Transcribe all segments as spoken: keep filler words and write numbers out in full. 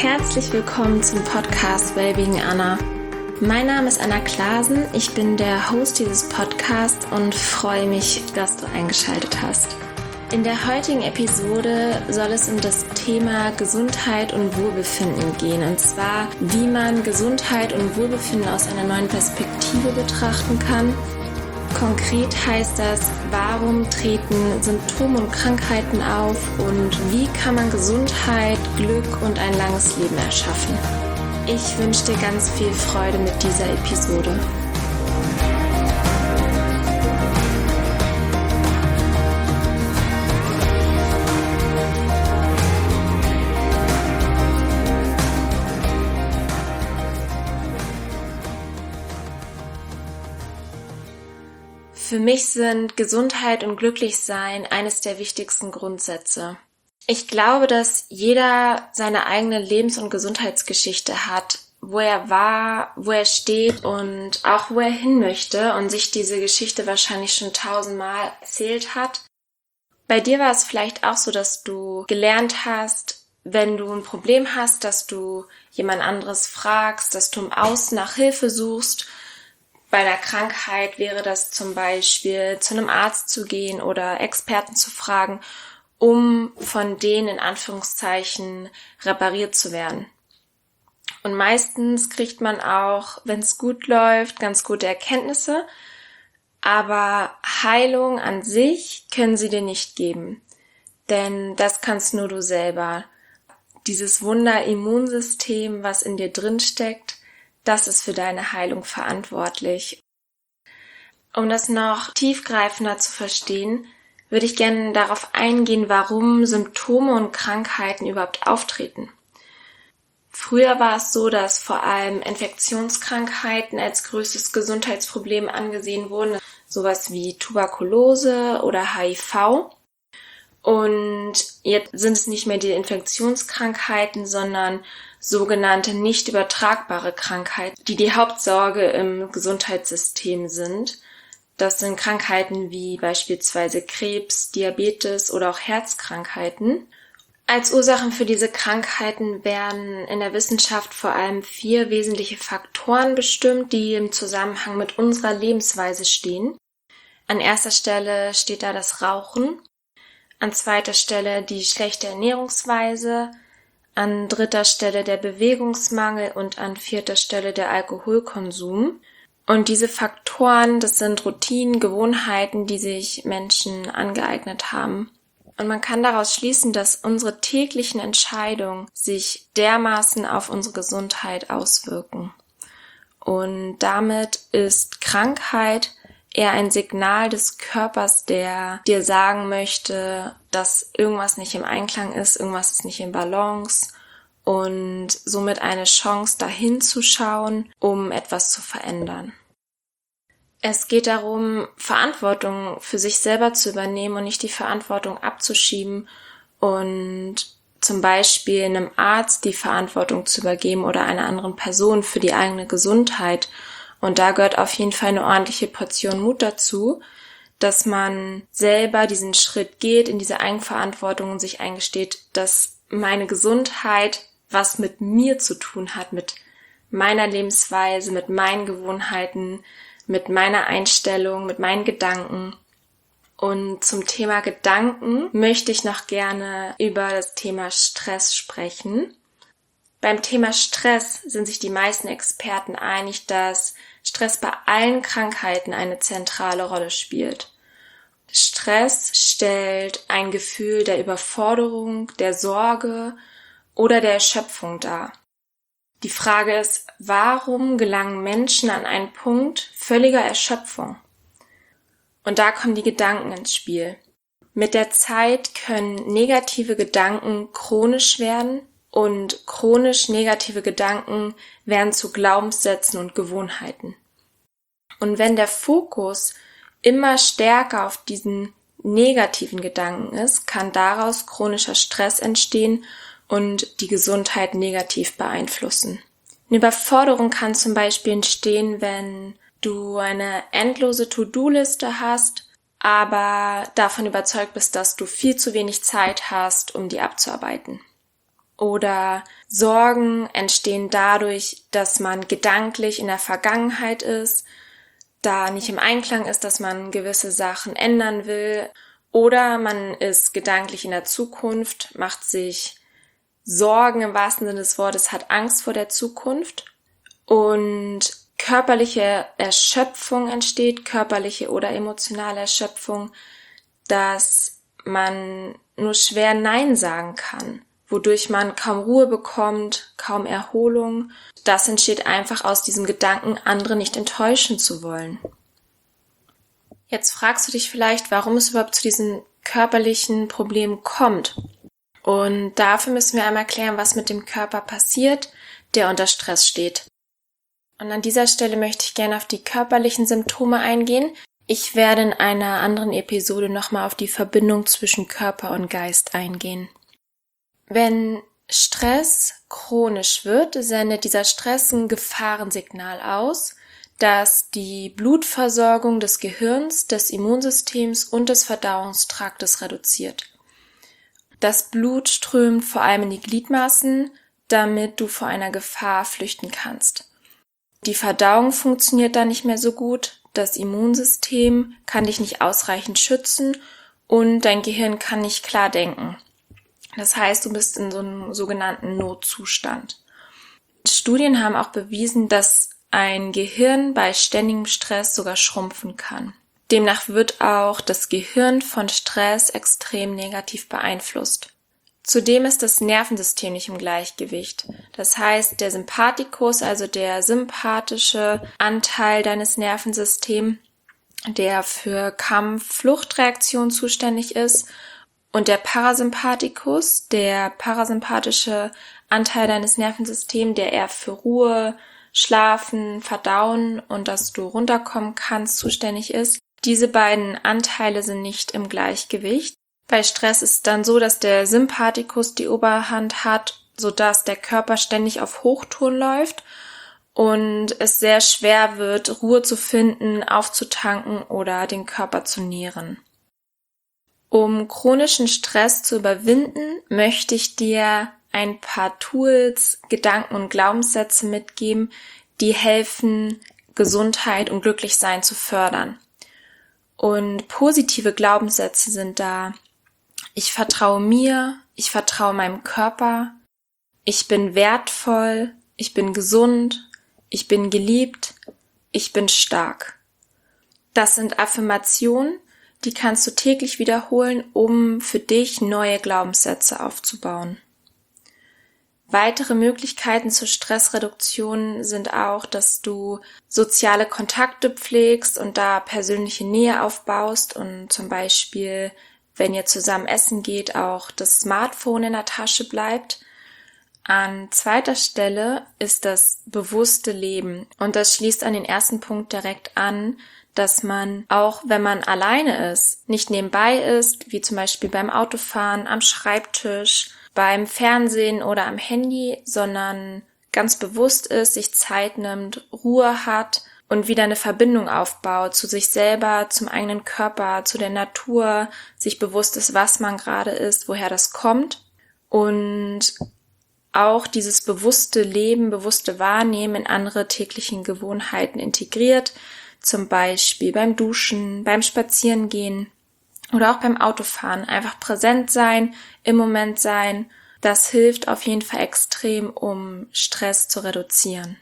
Herzlich willkommen zum Podcast Wellbeing Anna. Mein Name ist Anna Klasen, ich bin der Host dieses Podcasts und freue mich, dass du eingeschaltet hast. In der heutigen Episode soll es um das Thema Gesundheit und Wohlbefinden gehen, und zwar, wie man Gesundheit und Wohlbefinden aus einer neuen Perspektive betrachten kann. Konkret heißt das, warum treten Symptome und Krankheiten auf und wie kann man Gesundheit, Glück und ein langes Leben erschaffen. Ich wünsche dir ganz viel Freude mit dieser Episode. Für mich sind Gesundheit und Glücklichsein eines der wichtigsten Grundsätze. Ich glaube, dass jeder seine eigene Lebens- und Gesundheitsgeschichte hat, wo er war, wo er steht und auch wo er hin möchte und sich diese Geschichte wahrscheinlich schon tausendmal erzählt hat. Bei dir war es vielleicht auch so, dass du gelernt hast, wenn du ein Problem hast, dass du jemand anderes fragst, dass du im Außen nach Hilfe suchst. Bei einer Krankheit wäre das zum Beispiel, zu einem Arzt zu gehen oder Experten zu fragen, um von denen in Anführungszeichen repariert zu werden. Und meistens kriegt man auch, wenn es gut läuft, ganz gute Erkenntnisse, aber Heilung an sich können sie dir nicht geben, denn das kannst nur du selber. Dieses Wunder-Immunsystem, was in dir drin steckt, das ist für deine Heilung verantwortlich. Um das noch tiefgreifender zu verstehen, würde ich gerne darauf eingehen, warum Symptome und Krankheiten überhaupt auftreten. Früher war es so, dass vor allem Infektionskrankheiten als größtes Gesundheitsproblem angesehen wurden, sowas wie Tuberkulose oder H I V. Und jetzt sind es nicht mehr die Infektionskrankheiten, sondern sogenannte nicht übertragbare Krankheiten, die die Hauptsorge im Gesundheitssystem sind. Das sind Krankheiten wie beispielsweise Krebs, Diabetes oder auch Herzkrankheiten. Als Ursachen für diese Krankheiten werden in der Wissenschaft vor allem vier wesentliche Faktoren bestimmt, die im Zusammenhang mit unserer Lebensweise stehen. An erster Stelle steht da das Rauchen, an zweiter Stelle die schlechte Ernährungsweise, an dritter Stelle der Bewegungsmangel und an vierter Stelle der Alkoholkonsum. Und diese Faktoren, das sind Routinen, Gewohnheiten, die sich Menschen angeeignet haben. Und man kann daraus schließen, dass unsere täglichen Entscheidungen sich dermaßen auf unsere Gesundheit auswirken. Und damit ist Krankheit eher ein Signal des Körpers, der dir sagen möchte, dass irgendwas nicht im Einklang ist, irgendwas ist nicht in Balance und somit eine Chance, dahin zu schauen, um etwas zu verändern. Es geht darum, Verantwortung für sich selber zu übernehmen und nicht die Verantwortung abzuschieben und zum Beispiel einem Arzt die Verantwortung zu übergeben oder einer anderen Person für die eigene Gesundheit. Und da gehört auf jeden Fall eine ordentliche Portion Mut dazu, dass man selber diesen Schritt geht in diese Eigenverantwortung und sich eingesteht, dass meine Gesundheit was mit mir zu tun hat, mit meiner Lebensweise, mit meinen Gewohnheiten, mit meiner Einstellung, mit meinen Gedanken. Und zum Thema Gedanken möchte ich noch gerne über das Thema Stress sprechen. Beim Thema Stress sind sich die meisten Experten einig, dass Stress bei allen Krankheiten eine zentrale Rolle spielt. Stress stellt ein Gefühl der Überforderung, der Sorge oder der Erschöpfung dar. Die Frage ist, warum gelangen Menschen an einen Punkt völliger Erschöpfung? Und da kommen die Gedanken ins Spiel. Mit der Zeit können negative Gedanken chronisch werden und chronisch negative Gedanken werden zu Glaubenssätzen und Gewohnheiten. Und wenn der Fokus immer stärker auf diesen negativen Gedanken ist, kann daraus chronischer Stress entstehen und die Gesundheit negativ beeinflussen. Eine Überforderung kann zum Beispiel entstehen, wenn du eine endlose To-Do-Liste hast, aber davon überzeugt bist, dass du viel zu wenig Zeit hast, um die abzuarbeiten. Oder Sorgen entstehen dadurch, dass man gedanklich in der Vergangenheit ist, da nicht im Einklang ist, dass man gewisse Sachen ändern will. Oder man ist gedanklich in der Zukunft, macht sich Sorgen im wahrsten Sinne des Wortes, hat Angst vor der Zukunft. Und körperliche Erschöpfung entsteht, körperliche oder emotionale Erschöpfung, dass man nur schwer Nein sagen kann, wodurch man kaum Ruhe bekommt, kaum Erholung. Das entsteht einfach aus diesem Gedanken, andere nicht enttäuschen zu wollen. Jetzt fragst du dich vielleicht, warum es überhaupt zu diesen körperlichen Problemen kommt. Und dafür müssen wir einmal klären, was mit dem Körper passiert, der unter Stress steht. Und an dieser Stelle möchte ich gerne auf die körperlichen Symptome eingehen. Ich werde in einer anderen Episode nochmal auf die Verbindung zwischen Körper und Geist eingehen. Wenn Stress chronisch wird, sendet dieser Stress ein Gefahrensignal aus, das die Blutversorgung des Gehirns, des Immunsystems und des Verdauungstraktes reduziert. Das Blut strömt vor allem in die Gliedmaßen, damit du vor einer Gefahr flüchten kannst. Die Verdauung funktioniert dann nicht mehr so gut, das Immunsystem kann dich nicht ausreichend schützen und dein Gehirn kann nicht klar denken. Das heißt, du bist in so einem sogenannten Notzustand. Studien haben auch bewiesen, dass ein Gehirn bei ständigem Stress sogar schrumpfen kann. Demnach wird auch das Gehirn von Stress extrem negativ beeinflusst. Zudem ist das Nervensystem nicht im Gleichgewicht. Das heißt, der Sympathikus, also der sympathische Anteil deines Nervensystems, der für Kampf-Fluchtreaktion zuständig ist, und der Parasympathikus, der parasympathische Anteil deines Nervensystems, der eher für Ruhe, Schlafen, Verdauen und dass du runterkommen kannst, zuständig ist. Diese beiden Anteile sind nicht im Gleichgewicht. Bei Stress ist es dann so, dass der Sympathikus die Oberhand hat, sodass der Körper ständig auf Hochtouren läuft und es sehr schwer wird, Ruhe zu finden, aufzutanken oder den Körper zu nähren. Um chronischen Stress zu überwinden, möchte ich dir ein paar Tools, Gedanken und Glaubenssätze mitgeben, die helfen, Gesundheit und Glücklichsein zu fördern. Und positive Glaubenssätze sind da: Ich vertraue mir, ich vertraue meinem Körper, ich bin wertvoll, ich bin gesund, ich bin geliebt, ich bin stark. Das sind Affirmationen, die kannst du täglich wiederholen, um für dich neue Glaubenssätze aufzubauen. Weitere Möglichkeiten zur Stressreduktion sind auch, dass du soziale Kontakte pflegst und da persönliche Nähe aufbaust und zum Beispiel, wenn ihr zusammen essen geht, auch das Smartphone in der Tasche bleibt. An zweiter Stelle ist das bewusste Leben und das schließt an den ersten Punkt direkt an, dass man, auch wenn man alleine ist, nicht nebenbei ist, wie zum Beispiel beim Autofahren, am Schreibtisch, beim Fernsehen oder am Handy, sondern ganz bewusst ist, sich Zeit nimmt, Ruhe hat und wieder eine Verbindung aufbaut zu sich selber, zum eigenen Körper, zu der Natur, sich bewusst ist, was man gerade ist, woher das kommt und auch dieses bewusste Leben, bewusste Wahrnehmen in andere täglichen Gewohnheiten integriert, zum Beispiel beim Duschen, beim Spazierengehen oder auch beim Autofahren. Einfach präsent sein, im Moment sein. Das hilft auf jeden Fall extrem, um Stress zu reduzieren.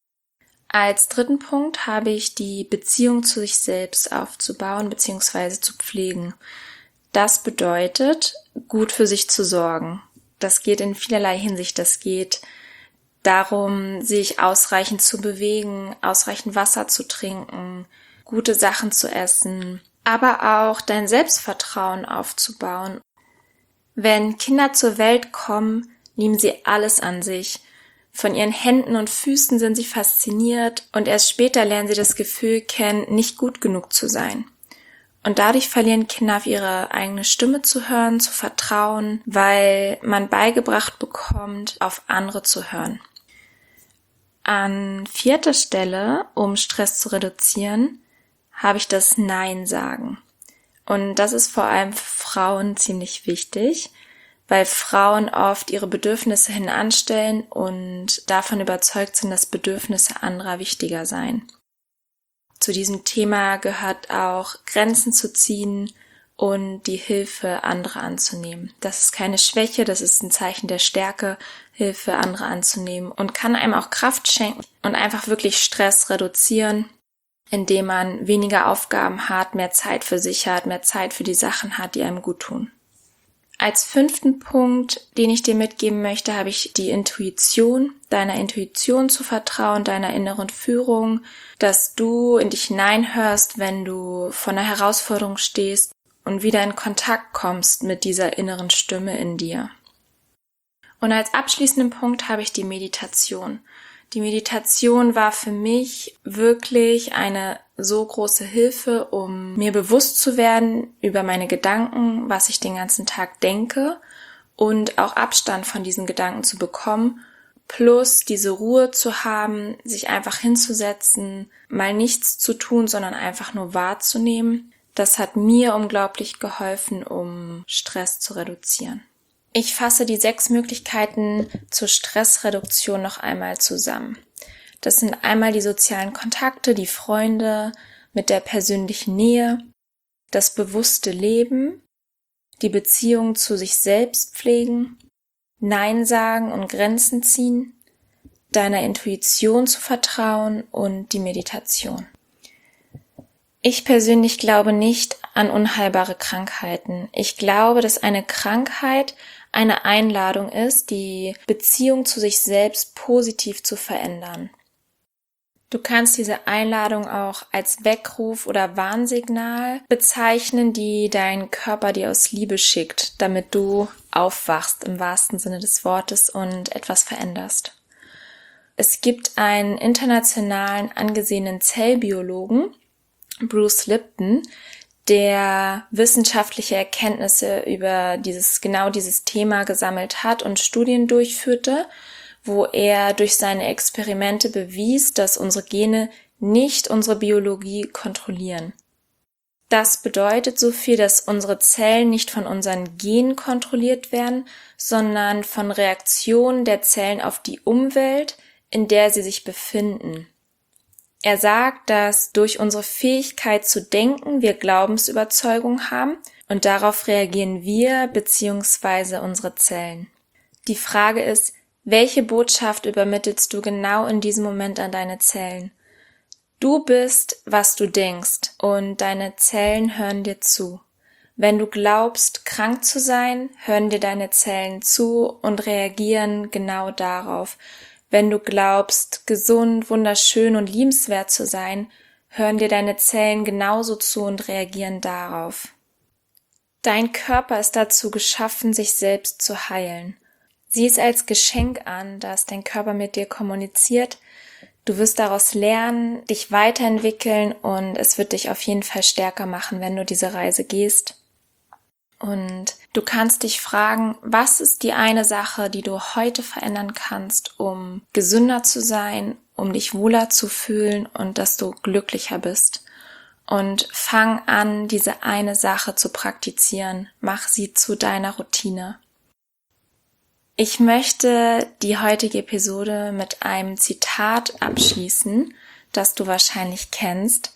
Als dritten Punkt habe ich die Beziehung zu sich selbst aufzubauen bzw. zu pflegen. Das bedeutet, gut für sich zu sorgen. Das geht in vielerlei Hinsicht. Das geht darum, sich ausreichend zu bewegen, ausreichend Wasser zu trinken, gute Sachen zu essen, aber auch dein Selbstvertrauen aufzubauen. Wenn Kinder zur Welt kommen, nehmen sie alles an sich. Von ihren Händen und Füßen sind sie fasziniert und erst später lernen sie das Gefühl kennen, nicht gut genug zu sein. Und dadurch verlieren Kinder auf ihre eigene Stimme zu hören, zu vertrauen, weil man beigebracht bekommt, auf andere zu hören. An vierter Stelle, um Stress zu reduzieren, habe ich das Nein sagen. Und das ist vor allem für Frauen ziemlich wichtig, weil Frauen oft ihre Bedürfnisse hinanstellen und davon überzeugt sind, dass Bedürfnisse anderer wichtiger seien. Zu diesem Thema gehört auch, Grenzen zu ziehen und die Hilfe anderer anzunehmen. Das ist keine Schwäche, das ist ein Zeichen der Stärke, Hilfe anderer anzunehmen und kann einem auch Kraft schenken und einfach wirklich Stress reduzieren, indem man weniger Aufgaben hat, mehr Zeit für sich hat, mehr Zeit für die Sachen hat, die einem gut tun. Als fünften Punkt, den ich dir mitgeben möchte, habe ich die Intuition, deiner Intuition zu vertrauen, deiner inneren Führung, dass du in dich hineinhörst, wenn du vor einer Herausforderung stehst und wieder in Kontakt kommst mit dieser inneren Stimme in dir. Und als abschließenden Punkt habe ich die Meditation. Die Meditation war für mich wirklich eine so große Hilfe, um mir bewusst zu werden über meine Gedanken, was ich den ganzen Tag denke und auch Abstand von diesen Gedanken zu bekommen, plus diese Ruhe zu haben, sich einfach hinzusetzen, mal nichts zu tun, sondern einfach nur wahrzunehmen. Das hat mir unglaublich geholfen, um Stress zu reduzieren. Ich fasse die sechs Möglichkeiten zur Stressreduktion noch einmal zusammen. Das sind einmal die sozialen Kontakte, die Freunde mit der persönlichen Nähe, das bewusste Leben, die Beziehung zu sich selbst pflegen, Nein sagen und Grenzen ziehen, deiner Intuition zu vertrauen und die Meditation. Ich persönlich glaube nicht an unheilbare Krankheiten. Ich glaube, dass eine Krankheit eine Einladung ist, die Beziehung zu sich selbst positiv zu verändern. Du kannst diese Einladung auch als Weckruf oder Warnsignal bezeichnen, die dein Körper dir aus Liebe schickt, damit du aufwachst im wahrsten Sinne des Wortes und etwas veränderst. Es gibt einen internationalen angesehenen Zellbiologen, Bruce Lipton, der wissenschaftliche Erkenntnisse über dieses genau dieses Thema gesammelt hat und Studien durchführte, wo er durch seine Experimente bewies, dass unsere Gene nicht unsere Biologie kontrollieren. Das bedeutet so viel, dass unsere Zellen nicht von unseren Genen kontrolliert werden, sondern von Reaktionen der Zellen auf die Umwelt, in der sie sich befinden. Er sagt, dass durch unsere Fähigkeit zu denken wir Glaubensüberzeugung haben und darauf reagieren wir bzw. unsere Zellen. Die Frage ist, welche Botschaft übermittelst du genau in diesem Moment an deine Zellen? Du bist, was du denkst, und deine Zellen hören dir zu. Wenn du glaubst, krank zu sein, hören dir deine Zellen zu und reagieren genau darauf. Wenn du glaubst, gesund, wunderschön und liebenswert zu sein, hören dir deine Zellen genauso zu und reagieren darauf. Dein Körper ist dazu geschaffen, sich selbst zu heilen. Sieh es als Geschenk an, dass dein Körper mit dir kommuniziert. Du wirst daraus lernen, dich weiterentwickeln und es wird dich auf jeden Fall stärker machen, wenn du diese Reise gehst. Und du kannst dich fragen, was ist die eine Sache, die du heute verändern kannst, um gesünder zu sein, um dich wohler zu fühlen und dass du glücklicher bist. Und fang an, diese eine Sache zu praktizieren. Mach sie zu deiner Routine. Ich möchte die heutige Episode mit einem Zitat abschließen, das du wahrscheinlich kennst.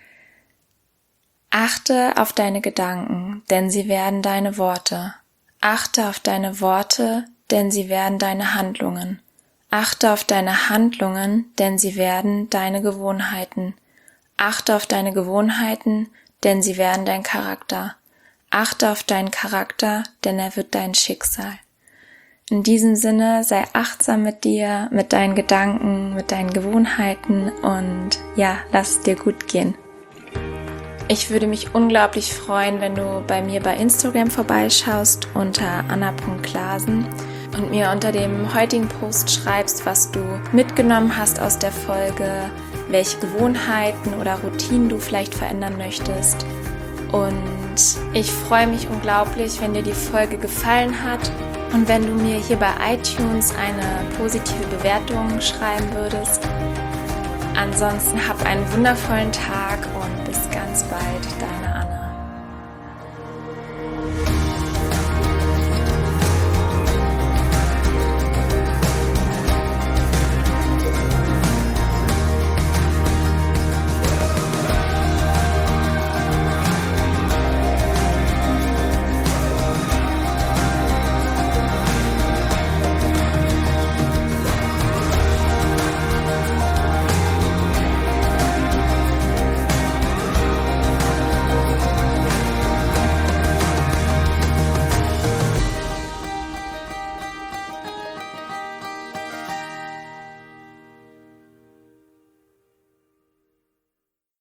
Achte auf deine Gedanken, denn sie werden deine Worte. Achte auf deine Worte, denn sie werden deine Handlungen. Achte auf deine Handlungen, denn sie werden deine Gewohnheiten. Achte auf deine Gewohnheiten, denn sie werden dein Charakter. Achte auf deinen Charakter, denn er wird dein Schicksal. In diesem Sinne, sei achtsam mit dir, mit deinen Gedanken, mit deinen Gewohnheiten und ja, lass es dir gut gehen. Ich würde mich unglaublich freuen, wenn du bei mir bei Instagram vorbeischaust unter anna punkt klasen und mir unter dem heutigen Post schreibst, was du mitgenommen hast aus der Folge, welche Gewohnheiten oder Routinen du vielleicht verändern möchtest. Und ich freue mich unglaublich, wenn dir die Folge gefallen hat und wenn du mir hier bei iTunes eine positive Bewertung schreiben würdest. Ansonsten hab einen wundervollen Tag und bis ganz bald, deine Anna.